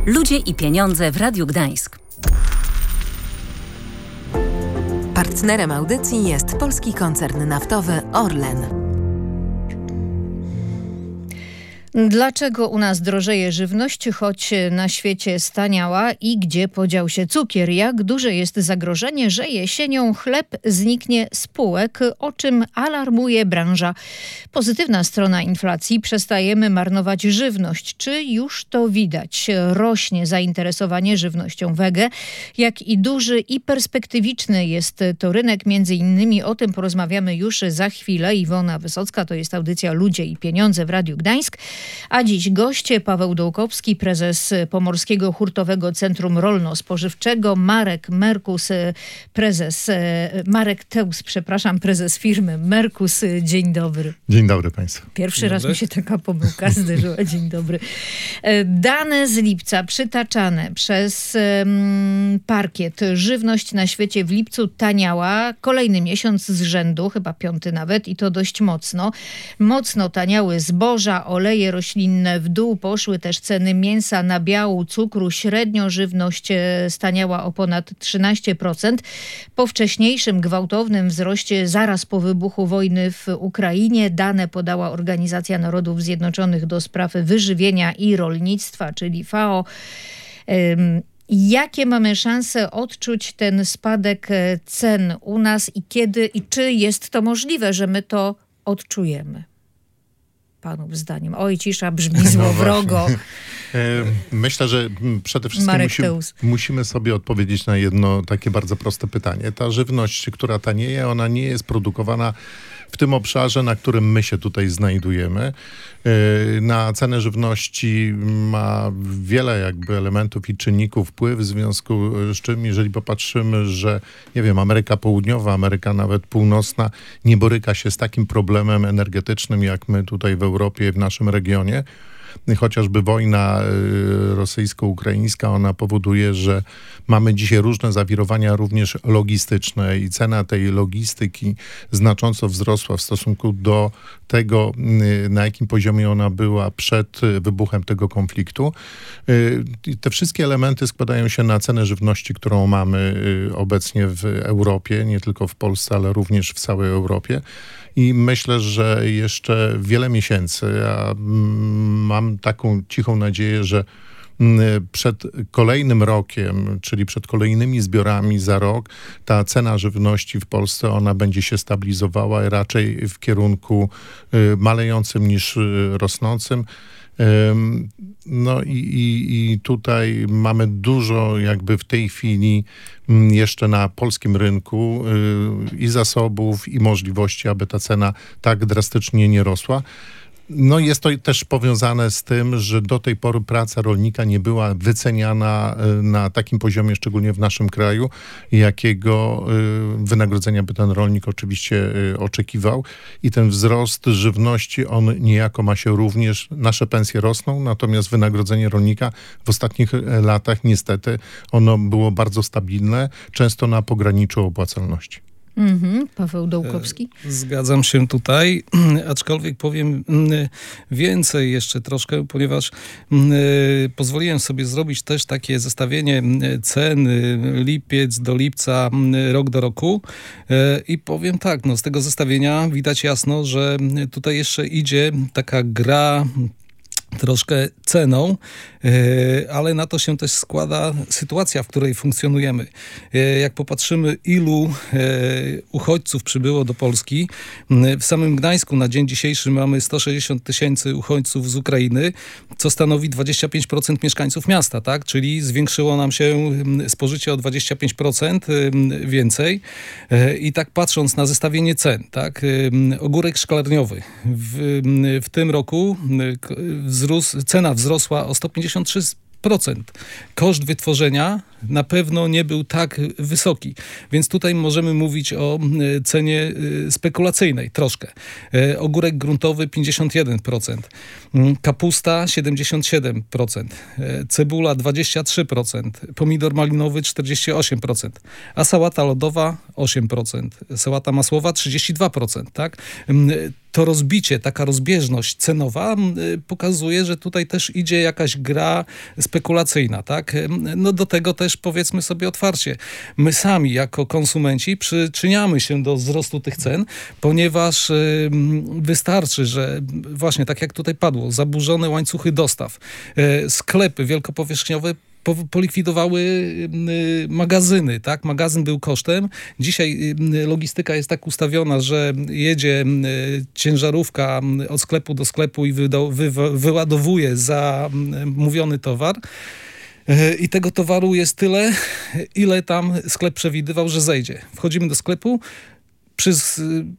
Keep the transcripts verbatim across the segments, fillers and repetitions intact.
Ludzie i pieniądze w Radiu Gdańsk. Partnerem audycji jest polski koncern naftowy Orlen. Dlaczego u nas drożeje żywność, choć na świecie staniała i gdzie podział się cukier? Jak duże jest zagrożenie, że jesienią chleb zniknie z półek, o czym alarmuje branża? Pozytywna strona inflacji: przestajemy marnować żywność. Czy już to widać? Rośnie zainteresowanie żywnością wege. Jak i duży i perspektywiczny jest to rynek? Między innymi o tym porozmawiamy już za chwilę. Iwona Wysocka, to jest audycja Ludzie i Pieniądze w Radiu Gdańsk. A dziś goście: Paweł Dołkowski, prezes Pomorskiego Hurtowego Centrum Rolno-Spożywczego, Marek Merkus, prezes, Marek Teus, przepraszam, prezes firmy Merkus. Dzień dobry. Dzień dobry Państwu. Pierwszy Dzień raz dobry. mi się taka pomyłka zdarzyła. Dzień dobry. Dane z lipca przytaczane przez um, parkiet. Żywność na świecie w lipcu taniała kolejny miesiąc z rzędu, chyba piąty nawet, i to dość mocno. Mocno taniały zboża, oleje roślinne, w dół poszły też ceny mięsa, nabiału, cukru. Średnio żywność staniała o ponad trzynaście procent. Po wcześniejszym gwałtownym wzroście zaraz po wybuchu wojny w Ukrainie dane podała Organizacja Narodów Zjednoczonych do spraw wyżywienia i rolnictwa, czyli F A O. Jakie mamy szanse odczuć ten spadek cen u nas i kiedy i czy jest to możliwe, że my to odczujemy? Panów zdaniem. Oj, cisza brzmi złowrogo. No Myślę, że przede wszystkim musimy, musimy sobie odpowiedzieć na jedno takie bardzo proste pytanie. Ta żywność, która tanieje, ona nie jest produkowana w tym obszarze, na którym my się tutaj znajdujemy. Na cenę żywności ma wiele jakby elementów i czynników wpływ, w związku z czym, jeżeli popatrzymy, że nie wiem, Ameryka Południowa, Ameryka nawet Północna nie boryka się z takim problemem energetycznym, jak my tutaj w Europie, w naszym regionie. Chociażby wojna rosyjsko-ukraińska, ona powoduje, że mamy dzisiaj różne zawirowania również logistyczne i cena tej logistyki znacząco wzrosła w stosunku do tego, na jakim poziomie ona była przed wybuchem tego konfliktu. Te wszystkie elementy składają się na cenę żywności, którą mamy obecnie w Europie, nie tylko w Polsce, ale również w całej Europie. I myślę, że jeszcze wiele miesięcy, ja mam taką cichą nadzieję, że przed kolejnym rokiem, czyli przed kolejnymi zbiorami za rok, ta cena żywności w Polsce, ona będzie się stabilizowała raczej w kierunku malejącym niż rosnącym. No i, i, i tutaj mamy dużo jakby w tej chwili jeszcze na polskim rynku i zasobów, i możliwości, aby ta cena tak drastycznie nie rosła. No jest to też powiązane z tym, że do tej pory praca rolnika nie była wyceniana na takim poziomie, szczególnie w naszym kraju, jakiego wynagrodzenia by ten rolnik oczywiście oczekiwał. I ten wzrost żywności, on niejako ma się również, nasze pensje rosną, natomiast wynagrodzenie rolnika w ostatnich latach niestety ono było bardzo stabilne, często na pograniczu opłacalności. Mhm. Paweł Dołkowski. Zgadzam się tutaj, aczkolwiek powiem więcej jeszcze troszkę, ponieważ pozwoliłem sobie zrobić też takie zestawienie cen lipiec do lipca, rok do roku i powiem tak, no z tego zestawienia widać jasno, że tutaj jeszcze idzie taka gra troszkę ceną, ale na to się też składa sytuacja, w której funkcjonujemy. Jak popatrzymy, ilu uchodźców przybyło do Polski, w samym Gdańsku na dzień dzisiejszy mamy sto sześćdziesiąt tysięcy uchodźców z Ukrainy, co stanowi dwadzieścia pięć procent mieszkańców miasta, tak? Czyli zwiększyło nam się spożycie o dwadzieścia pięć procent więcej. I tak patrząc na zestawienie cen, tak? Ogórek szklarniowy w, w tym roku wzrósł, cena wzrosła o sto pięćdziesiąt trzy procent. Koszt wytworzenia na pewno nie był tak wysoki. Więc tutaj możemy mówić o cenie spekulacyjnej troszkę. Ogórek gruntowy pięćdziesiąt jeden procent. Kapusta siedemdziesiąt siedem procent. Cebula dwadzieścia trzy procent. Pomidor malinowy czterdzieści osiem procent. A sałata lodowa osiem procent. Sałata masłowa trzydzieści dwa procent. Tak? to rozbicie, taka rozbieżność cenowa pokazuje, że tutaj też idzie jakaś gra spekulacyjna, tak? No do tego też powiedzmy sobie otwarcie. My sami jako konsumenci przyczyniamy się do wzrostu tych cen, ponieważ wystarczy, że właśnie tak jak tutaj padło, zaburzone łańcuchy dostaw, sklepy wielkopowierzchniowe polikwidowały magazyny, tak? Magazyn był kosztem. Dzisiaj logistyka jest tak ustawiona, że jedzie ciężarówka od sklepu do sklepu i wyda- wy- wyładowuje zamówiony towar. I tego towaru jest tyle, ile tam sklep przewidywał, że zejdzie. Wchodzimy do sklepu, przez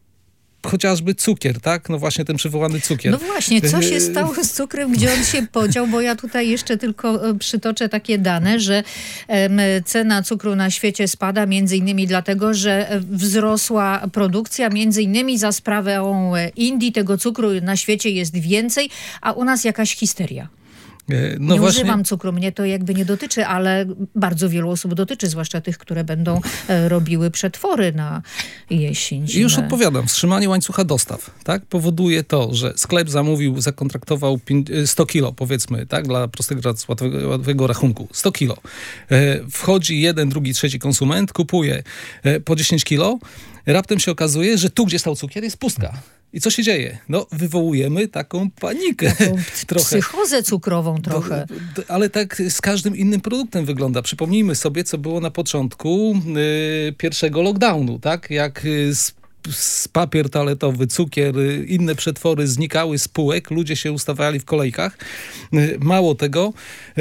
chociażby cukier, tak? No właśnie ten przywołany cukier. No właśnie, co się stało z cukrem, gdzie on się podział? Bo ja tutaj jeszcze tylko przytoczę takie dane, że um, cena cukru na świecie spada między innymi dlatego, że wzrosła produkcja, między innymi za sprawą Indii. Tego cukru na świecie jest więcej, a u nas jakaś histeria. No nie właśnie. Używam cukru, mnie to jakby nie dotyczy, ale bardzo wielu osób dotyczy, zwłaszcza tych, które będą e, robiły przetwory na jesień. I już odpowiadam. Wstrzymanie łańcucha dostaw, tak, powoduje to, że sklep zamówił, zakontraktował sto kilo, powiedzmy, tak, dla prostego, łatwego rachunku. sto kilo. E, wchodzi jeden, drugi, trzeci konsument, kupuje e, po dziesięć kilo. Raptem się okazuje, że tu, gdzie stał cukier, jest pustka. I co się dzieje? No, wywołujemy taką panikę. Taką trochę. Psychozę cukrową trochę. Do, do, ale tak z każdym innym produktem wygląda. Przypomnijmy sobie, co było na początku y, pierwszego lockdownu, tak? Jak y, z, z papier toaletowy, cukier, y, inne przetwory znikały z półek, ludzie się ustawiali w kolejkach. Y, mało tego, y,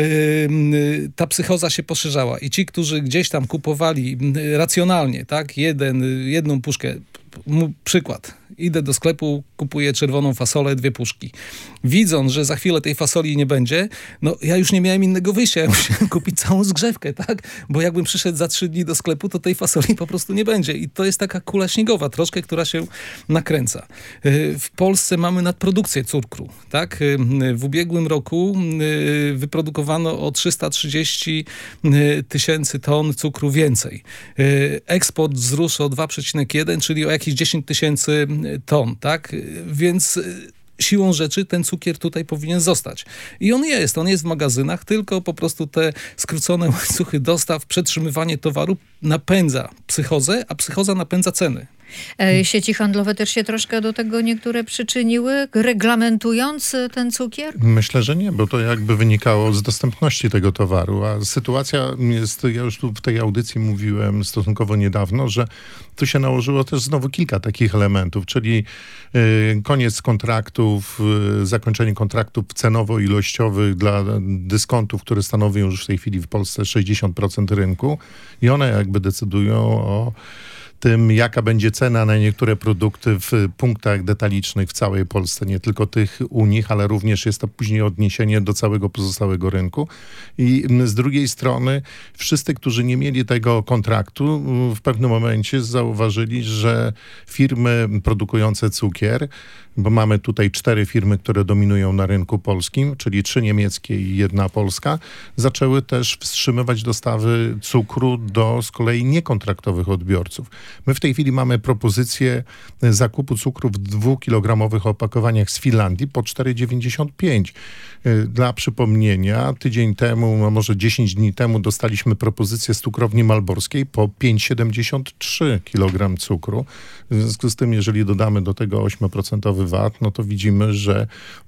y, ta psychoza się poszerzała. I ci, którzy gdzieś tam kupowali y, racjonalnie, tak? Jeden, y, jedną puszkę, m- przykład. Idę do sklepu, kupuję czerwoną fasolę, dwie puszki. Widząc, że za chwilę tej fasoli nie będzie, no ja już nie miałem innego wyjścia. Ja musiałem kupić całą zgrzewkę, tak? Bo jakbym przyszedł za trzy dni do sklepu, to tej fasoli po prostu nie będzie. I to jest taka kula śniegowa troszkę, która się nakręca. W Polsce mamy nadprodukcję cukru, tak? W ubiegłym roku wyprodukowano o trzysta trzydzieści tysięcy ton cukru więcej. Eksport wzrósł o dwa przecinek jeden, czyli o jakieś dziesięć tysięcy ton, tak? Więc siłą rzeczy ten cukier tutaj powinien zostać. I on jest, on jest w magazynach, tylko po prostu te skrócone łańcuchy dostaw, przetrzymywanie towaru napędza psychozę, a psychoza napędza ceny. Sieci handlowe też się troszkę do tego niektóre przyczyniły, reglamentując ten cukier? Myślę, że nie, bo to jakby wynikało z dostępności tego towaru, a sytuacja jest, ja już tu w tej audycji mówiłem stosunkowo niedawno, że tu się nałożyło też znowu kilka takich elementów, czyli y, koniec kontraktów, y, zakończenie kontraktów cenowo-ilościowych dla dyskontów, które stanowią już w tej chwili w Polsce sześćdziesiąt procent rynku i one jakby decydują o tym, jaka będzie cena na niektóre produkty w punktach detalicznych w całej Polsce, nie tylko tych u nich, ale również jest to później odniesienie do całego pozostałego rynku. I z drugiej strony wszyscy, którzy nie mieli tego kontraktu, w pewnym momencie zauważyli, że firmy produkujące cukier, bo mamy tutaj cztery firmy, które dominują na rynku polskim, czyli trzy niemieckie i jedna polska, zaczęły też wstrzymywać dostawy cukru do z kolei niekontraktowych odbiorców. My w tej chwili mamy propozycję zakupu cukru w dwukilogramowych opakowaniach z Finlandii po cztery dziewięćdziesiąt pięć. Dla przypomnienia, tydzień temu, a może dziesięć dni temu dostaliśmy propozycję z cukrowni malborskiej po pięć siedemdziesiąt trzy kilogram cukru. W związku z tym, jeżeli dodamy do tego osiem procent V A T, no to widzimy, że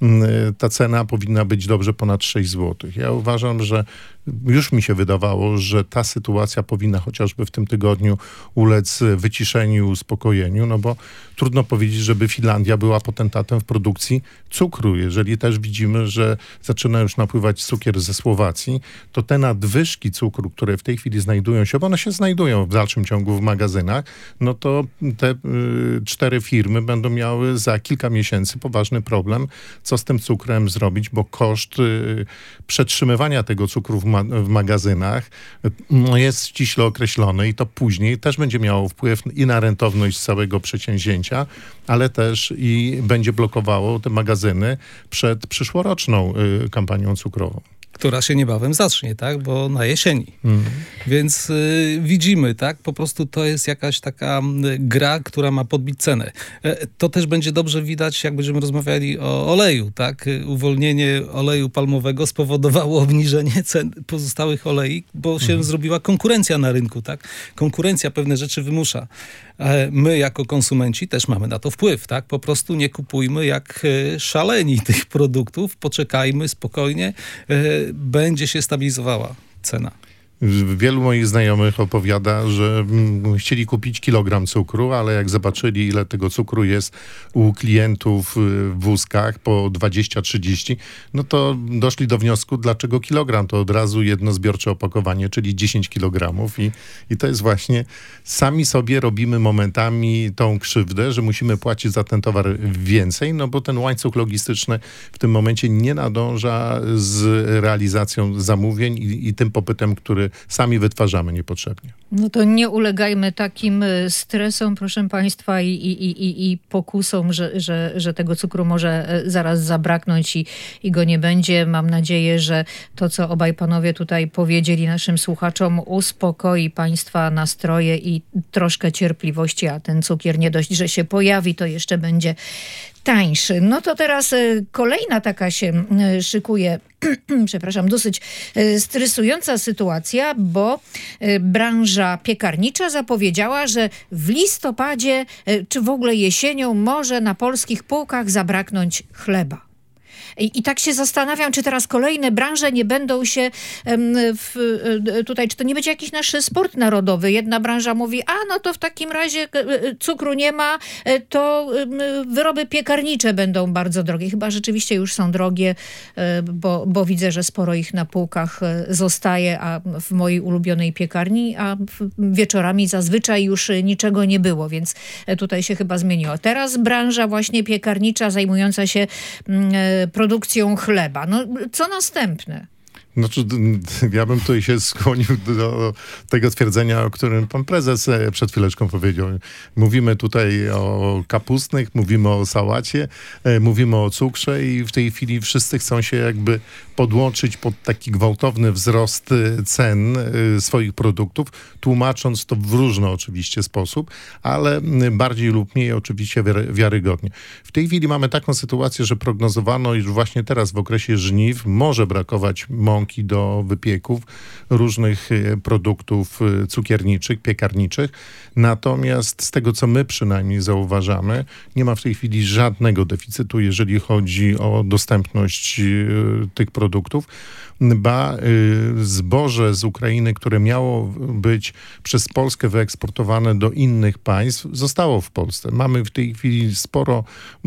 ta cena powinna być dobrze ponad sześć złotych. Ja uważam, że już mi się wydawało, że ta sytuacja powinna chociażby w tym tygodniu ulec wyciszeniu, uspokojeniu, no bo trudno powiedzieć, żeby Finlandia była potentatem w produkcji cukru. Jeżeli też widzimy, że zaczyna już napływać cukier ze Słowacji, to te nadwyżki cukru, które w tej chwili znajdują się, bo one się znajdują w dalszym ciągu w magazynach, no to te y, cztery firmy będą miały za kilka miesięcy poważny problem, co z tym cukrem zrobić, bo koszt y, przetrzymywania tego cukru w, ma- w magazynach no jest ściśle określony i to później też będzie miało wpływ i na rentowność całego przedsięwzięcia, ale też i będzie blokowało te magazyny przed przyszłoroczną y, kampanią cukrową. która się niebawem zacznie, tak? Bo na jesieni. Mm. Więc y, widzimy, tak? Po prostu to jest jakaś taka gra, która ma podbić cenę. E, to też będzie dobrze widać, jak będziemy rozmawiali o oleju, tak? Uwolnienie oleju palmowego spowodowało obniżenie cen pozostałych olei, bo się mm. zrobiła konkurencja na rynku, tak? Konkurencja pewne rzeczy wymusza. E, my jako konsumenci też mamy na to wpływ, tak? Po prostu nie kupujmy jak e, szaleni tych produktów, poczekajmy spokojnie, e, będzie się stabilizowała cena. Wielu moich znajomych opowiada, że chcieli kupić kilogram cukru, ale jak zobaczyli, ile tego cukru jest u klientów w wózkach po dwadzieścia trzydzieści, no to doszli do wniosku, dlaczego kilogram? To od razu jedno zbiorcze opakowanie, czyli dziesięć kilogramów i, i to jest właśnie, sami sobie robimy momentami tą krzywdę, że musimy płacić za ten towar więcej, no bo ten łańcuch logistyczny w tym momencie nie nadąża z realizacją zamówień i, i tym popytem, który sami wytwarzamy niepotrzebnie. No to nie ulegajmy takim stresom, proszę państwa, i, i, i, i pokusom, że, że, że tego cukru może zaraz zabraknąć i, i go nie będzie. Mam nadzieję, że to, co obaj panowie tutaj powiedzieli naszym słuchaczom, uspokoi państwa nastroje i troszkę cierpliwości, a ten cukier nie dość, że się pojawi, to jeszcze będzie tańszy. No to teraz kolejna taka się szykuje, przepraszam, dosyć stresująca sytuacja, bo branża piekarnicza zapowiedziała, że w listopadzie czy w ogóle jesienią może na polskich półkach zabraknąć chleba. I, I tak się zastanawiam, czy teraz kolejne branże nie będą się w, tutaj, czy to nie będzie jakiś nasz sport narodowy. Jedna branża mówi, a no to w takim razie cukru nie ma, to wyroby piekarnicze będą bardzo drogie. Chyba rzeczywiście już są drogie, bo, bo widzę, że sporo ich na półkach zostaje, a w mojej ulubionej piekarni, a wieczorami zazwyczaj już niczego nie było, więc tutaj się chyba zmieniło. Teraz branża właśnie piekarnicza zajmująca się produkcją chleba. No, co następne? Znaczy, ja bym tutaj się skłonił do tego twierdzenia, o którym pan prezes przed chwileczką powiedział. Mówimy tutaj o kapustnych, mówimy o sałacie, mówimy o cukrze i w tej chwili wszyscy chcą się jakby podłączyć pod taki gwałtowny wzrost cen swoich produktów, tłumacząc to w różny oczywiście sposób, ale bardziej lub mniej oczywiście wiarygodnie. W tej chwili mamy taką sytuację, że prognozowano, iż właśnie teraz w okresie żniw może brakować mąki do wypieków, różnych produktów cukierniczych, piekarniczych. Natomiast z tego, co my przynajmniej zauważamy, nie ma w tej chwili żadnego deficytu, jeżeli chodzi o dostępność tych produktów. Ba zboże z Ukrainy, które miało być przez Polskę wyeksportowane do innych państw, zostało w Polsce. Mamy w tej chwili sporo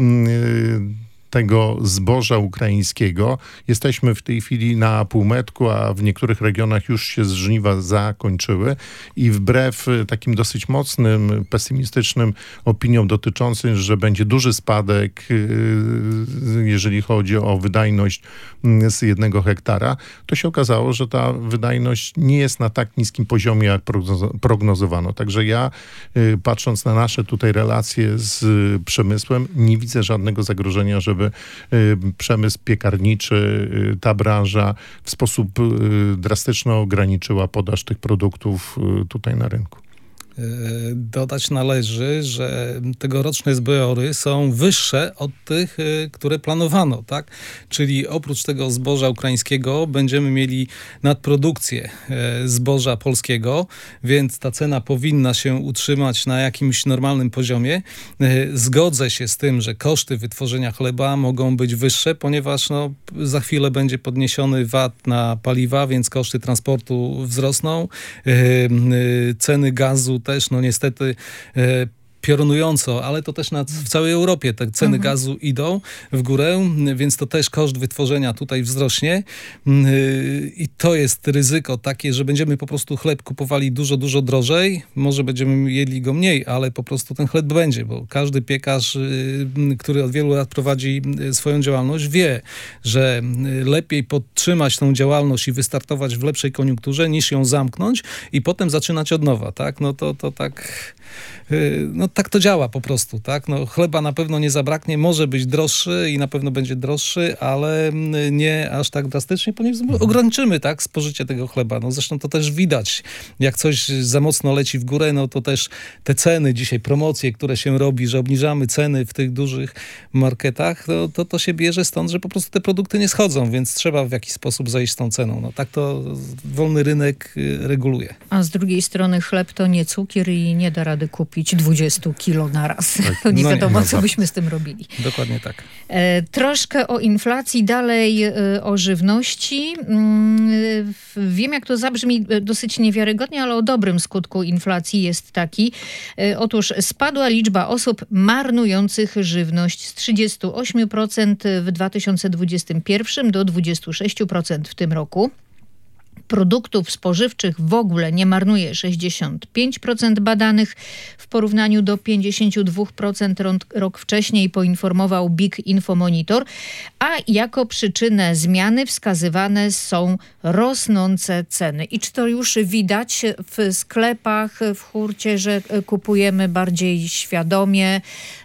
tego zboża ukraińskiego. Jesteśmy w tej chwili na półmetku, a w niektórych regionach już się żniwa zakończyły i wbrew takim dosyć mocnym, pesymistycznym opiniom dotyczącym, że będzie duży spadek, jeżeli chodzi o wydajność z jednego hektara, to się okazało, że ta wydajność nie jest na tak niskim poziomie, jak prognozowano. Także ja, patrząc na nasze tutaj relacje z przemysłem, nie widzę żadnego zagrożenia, żeby przemysł piekarniczy, ta branża w sposób drastyczny ograniczyła podaż tych produktów tutaj na rynku. Dodać należy, że tegoroczne zbiory są wyższe od tych, które planowano, tak? Czyli oprócz tego zboża ukraińskiego będziemy mieli nadprodukcję zboża polskiego, więc ta cena powinna się utrzymać na jakimś normalnym poziomie. Zgodzę się z tym, że koszty wytworzenia chleba mogą być wyższe, ponieważ no, za chwilę będzie podniesiony V A T na paliwa, więc koszty transportu wzrosną. Ceny gazu też, no niestety e, piorunująco, ale to też na, w całej Europie te ceny mhm. gazu idą w górę, więc to też koszt wytworzenia tutaj wzrośnie i to jest ryzyko takie, że będziemy po prostu chleb kupowali dużo, dużo drożej. Może będziemy jedli go mniej, ale po prostu ten chleb będzie, bo każdy piekarz, który od wielu lat prowadzi swoją działalność, wie, że lepiej podtrzymać tą działalność i wystartować w lepszej koniunkturze, niż ją zamknąć i potem zaczynać od nowa, tak? No to, to tak... No no tak to działa po prostu, tak? No chleba na pewno nie zabraknie, może być droższy i na pewno będzie droższy, ale nie aż tak drastycznie, ponieważ ograniczymy, tak, spożycie tego chleba. No zresztą to też widać, jak coś za mocno leci w górę, no to też te ceny dzisiaj, promocje, które się robi, że obniżamy ceny w tych dużych marketach, to, to, to się bierze stąd, że po prostu te produkty nie schodzą, więc trzeba w jakiś sposób zejść z tą ceną. No tak to wolny rynek reguluje. A z drugiej strony chleb to nie cukier i nie da rady kupić dwadzieścia kilo na raz. Tak. To nie no wiadomo, nie, no co byśmy z tym robili. Dokładnie tak. E, troszkę o inflacji, dalej e, o żywności. Mm, wiem, jak to zabrzmi dosyć niewiarygodnie, ale o dobrym skutku inflacji jest taki. E, otóż spadła liczba osób marnujących żywność z trzydzieści osiem procent w dwa tysiące dwudziestym pierwszym do dwadzieścia sześć procent w tym roku. Produktów spożywczych w ogóle nie marnuje sześćdziesiąt pięć procent badanych w porównaniu do pięćdziesiąt dwa procent rok wcześniej, poinformował Big Info Monitor, a jako przyczynę zmiany wskazywane są rosnące ceny. I czy to już widać w sklepach, w hurcie, że kupujemy bardziej świadomie,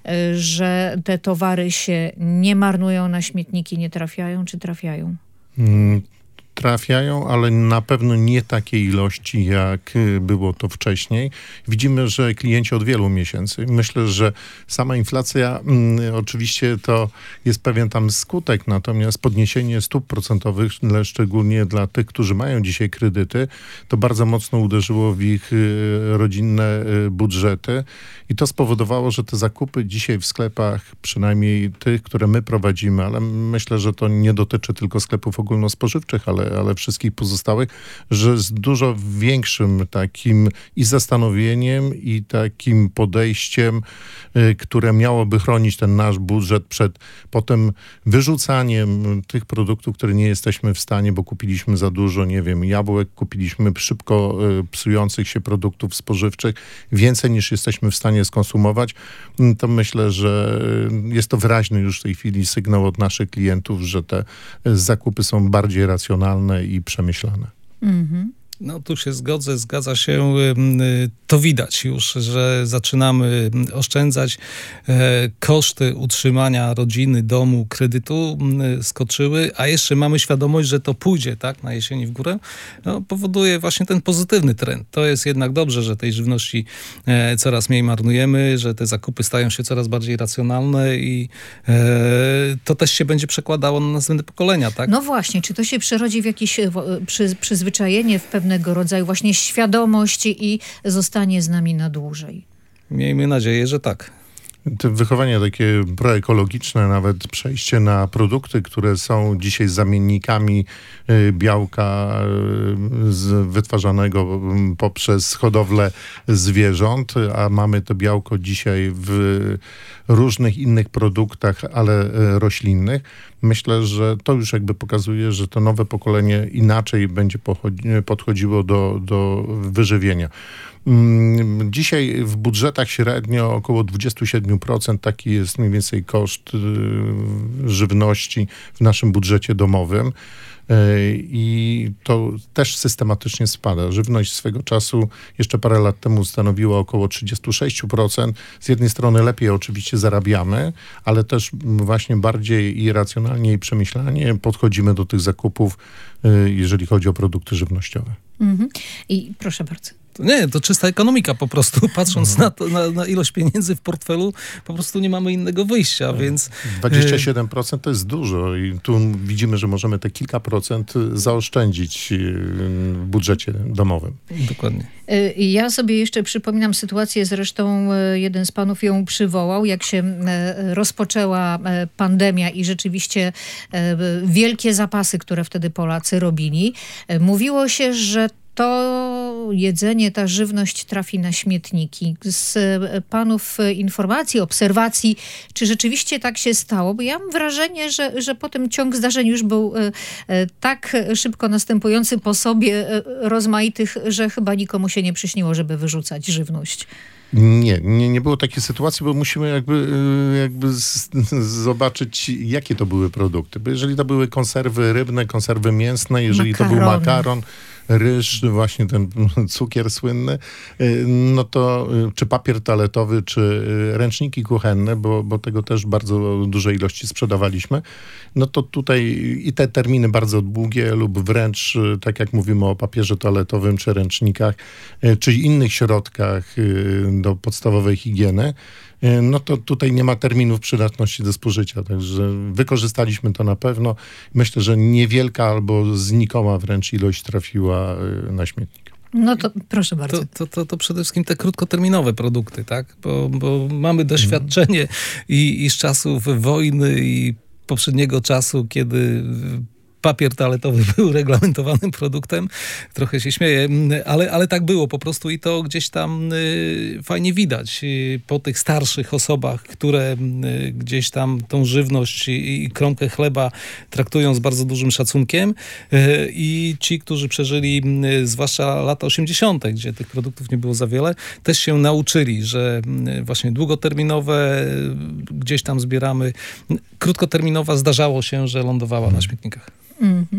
że te towary się nie marnują, na śmietniki nie trafiają, czy trafiają? Hmm. Trafiają, ale na pewno nie takiej ilości, jak było to wcześniej. Widzimy, że klienci od wielu miesięcy. Myślę, że sama inflacja mm, oczywiście to jest pewien tam skutek, natomiast podniesienie stóp procentowych, szczególnie dla tych, którzy mają dzisiaj kredyty, to bardzo mocno uderzyło w ich y, rodzinne y, budżety i to spowodowało, że te zakupy dzisiaj w sklepach, przynajmniej tych, które my prowadzimy, ale myślę, że to nie dotyczy tylko sklepów ogólnospożywczych, ale ale wszystkich pozostałych, że z dużo większym takim i zastanowieniem, i takim podejściem, y, które miałoby chronić ten nasz budżet przed potem wyrzucaniem tych produktów, które nie jesteśmy w stanie, bo kupiliśmy za dużo, nie wiem, jabłek, kupiliśmy szybko y, psujących się produktów spożywczych, więcej niż jesteśmy w stanie skonsumować, y, to myślę, że y, jest to wyraźny już w tej chwili sygnał od naszych klientów, że te y, zakupy są bardziej racjonalne i przemyślane. Mhm. No tu się zgodzę, zgadza się. To widać już, że zaczynamy oszczędzać. Koszty utrzymania rodziny, domu, kredytu skoczyły, a jeszcze mamy świadomość, że to pójdzie, tak, na jesieni w górę. No, powoduje właśnie ten pozytywny trend. To jest jednak dobrze, że tej żywności coraz mniej marnujemy, że te zakupy stają się coraz bardziej racjonalne i to też się będzie przekładało na następne pokolenia, tak? No właśnie, czy to się przerodzi w jakieś przy, przyzwyczajenie, w pewne rodzaju właśnie świadomość i zostanie z nami na dłużej? Miejmy nadzieję, że tak. To wychowanie takie proekologiczne, nawet przejście na produkty, które są dzisiaj zamiennikami białka z wytwarzanego poprzez hodowlę zwierząt, a mamy to białko dzisiaj w różnych innych produktach, ale roślinnych. Myślę, że to już jakby pokazuje, że to nowe pokolenie inaczej będzie podchodziło do, do wyżywienia. Dzisiaj w budżetach średnio około dwadzieścia siedem procent taki jest mniej więcej koszt żywności w naszym budżecie domowym. I to też systematycznie spada. Żywność swego czasu jeszcze parę lat temu stanowiła około trzydzieści sześć procent. Z jednej strony lepiej oczywiście zarabiamy, ale też właśnie bardziej i racjonalnie i przemyślanie podchodzimy do tych zakupów, jeżeli chodzi o produkty żywnościowe. Mhm. I proszę bardzo. Nie, to czysta ekonomika po prostu. Patrząc na, to, na, na ilość pieniędzy w portfelu, po prostu nie mamy innego wyjścia, więc... dwadzieścia siedem procent to jest dużo i tu widzimy, że możemy te kilka procent zaoszczędzić w budżecie domowym. Dokładnie. Ja sobie jeszcze przypominam sytuację, zresztą jeden z panów ją przywołał, jak się rozpoczęła pandemia i rzeczywiście wielkie zapasy, które wtedy Polacy robili. Mówiło się, że to jedzenie, ta żywność trafi na śmietniki. Z panów informacji, obserwacji, czy rzeczywiście tak się stało? Bo ja mam wrażenie, że, że potem ciąg zdarzeń już był tak szybko następujący po sobie, rozmaitych, że chyba nikomu się nie przyśniło, żeby wyrzucać żywność. Nie, nie, nie było takiej sytuacji, bo musimy jakby, jakby z, z, zobaczyć, jakie to były produkty. Bo jeżeli to były konserwy rybne, konserwy mięsne, jeżeli makaron. to był makaron, ryż, właśnie ten cukier słynny, no to czy papier toaletowy, czy ręczniki kuchenne, bo, bo tego też bardzo dużej ilości sprzedawaliśmy, no to tutaj i te terminy bardzo długie lub wręcz, tak jak mówimy o papierze toaletowym, czy ręcznikach, czy innych środkach do podstawowej higieny, no to tutaj nie ma terminów przydatności do spożycia, także wykorzystaliśmy to na pewno. Myślę, że niewielka albo znikoma wręcz ilość trafiła na śmietnik. No to proszę bardzo. To, to, to, to przede wszystkim te krótkoterminowe produkty, tak? Bo, bo mamy doświadczenie mm. i, i z czasów wojny i poprzedniego czasu, kiedy papier toaletowy był reglamentowanym produktem. Trochę się śmieję, ale, ale tak było po prostu i to gdzieś tam y, fajnie widać y, po tych starszych osobach, które y, gdzieś tam tą żywność i, i kromkę chleba traktują z bardzo dużym szacunkiem y, i ci, którzy przeżyli y, zwłaszcza lata osiemdziesiąte, gdzie tych produktów nie było za wiele, też się nauczyli, że y, właśnie długoterminowe y, gdzieś tam zbieramy. Krótkoterminowa zdarzało się, że lądowała na śmietnikach. Mm-hmm.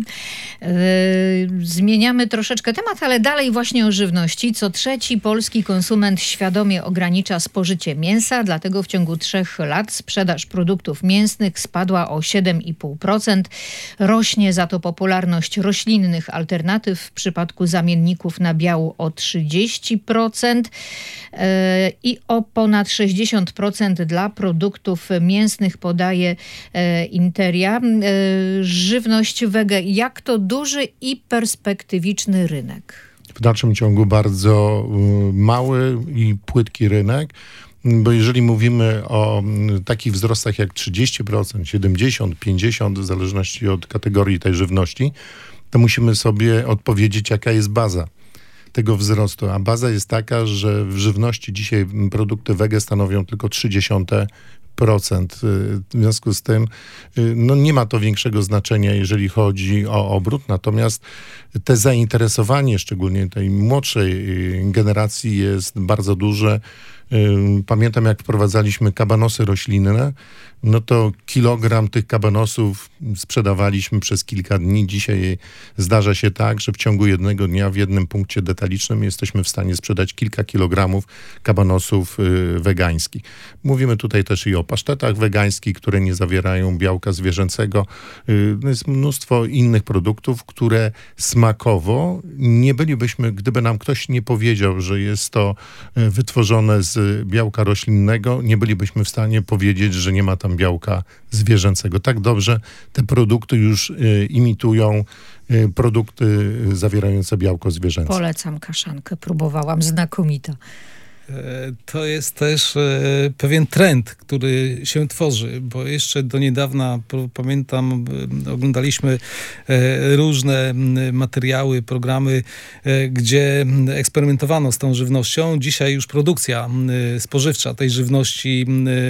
Yy, zmieniamy troszeczkę temat, ale dalej właśnie o żywności. Co trzeci polski konsument świadomie ogranicza spożycie mięsa, dlatego w ciągu trzech lat sprzedaż produktów mięsnych spadła o siedem i pół procent. Rośnie za to popularność roślinnych alternatyw, w przypadku zamienników nabiału o trzydzieści procent yy, i o ponad sześćdziesiąt procent dla produktów mięsnych, podaje yy, Interia. Yy, żywność wege, jak to duży i perspektywiczny rynek? W dalszym ciągu bardzo mały i płytki rynek, bo jeżeli mówimy o takich wzrostach jak trzydzieści procent, siedemdziesiąt procent, pięćdziesiąt procent, w zależności od kategorii tej żywności, to musimy sobie odpowiedzieć, jaka jest baza tego wzrostu. A baza jest taka, że w żywności dzisiaj produkty wege stanowią tylko trzydzieści procent. W związku z tym no nie ma to większego znaczenia, jeżeli chodzi o obrót, natomiast te zainteresowanie, szczególnie tej młodszej generacji, jest bardzo duże. Pamiętam, jak wprowadzaliśmy kabanosy roślinne, no to kilogram tych kabanosów sprzedawaliśmy przez kilka dni. Dzisiaj zdarza się tak, że w ciągu jednego dnia w jednym punkcie detalicznym jesteśmy w stanie sprzedać kilka kilogramów kabanosów y, wegańskich. Mówimy tutaj też i o pasztetach wegańskich, które nie zawierają białka zwierzęcego. Y, jest mnóstwo innych produktów, które smakowo nie bylibyśmy, gdyby nam ktoś nie powiedział, że jest to wytworzone z białka roślinnego, nie bylibyśmy w stanie powiedzieć, że nie ma tam białka zwierzęcego. Tak dobrze te produkty już y, imitują y, produkty zawierające białko zwierzęce. Polecam kaszankę, próbowałam, znakomita. To jest też pewien trend, który się tworzy, bo jeszcze do niedawna, pamiętam, oglądaliśmy różne materiały, programy, gdzie eksperymentowano z tą żywnością. Dzisiaj już produkcja spożywcza tej żywności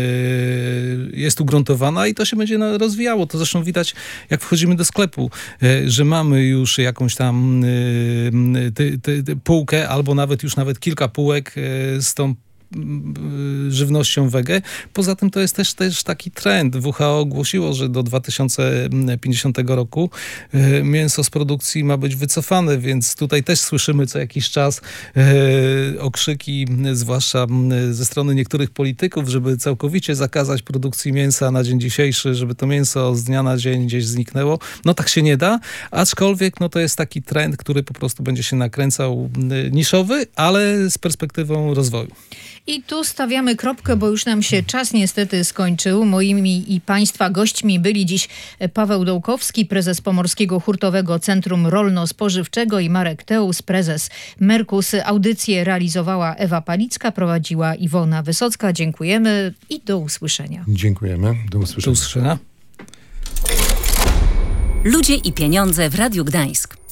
jest ugruntowana i to się będzie rozwijało. To zresztą widać, jak wchodzimy do sklepu, że mamy już jakąś tam ty, ty, ty, półkę, albo nawet już nawet kilka półek z tą żywnością wege. Poza tym to jest też, też taki trend. W ha o ogłosiło, że do dwa tysiące pięćdziesiątego roku mięso z produkcji ma być wycofane, więc tutaj też słyszymy co jakiś czas e, okrzyki, zwłaszcza ze strony niektórych polityków, żeby całkowicie zakazać produkcji mięsa na dzień dzisiejszy, żeby to mięso z dnia na dzień gdzieś zniknęło. No tak się nie da, aczkolwiek no to jest taki trend, który po prostu będzie się nakręcał, niszowy, ale z perspektywą rozwoju. I tu stawiamy kropkę, bo już nam się czas niestety skończył. Moimi i Państwa gośćmi byli dziś Paweł Dołkowski, prezes Pomorskiego Hurtowego Centrum Rolno-Spożywczego, i Marek Teus, prezes Merkus. Audycję realizowała Ewa Palicka, prowadziła Iwona Wysocka. Dziękujemy i do usłyszenia. Dziękujemy. Do usłyszenia. Do usłyszenia. Ludzie i pieniądze w Radiu Gdańsk.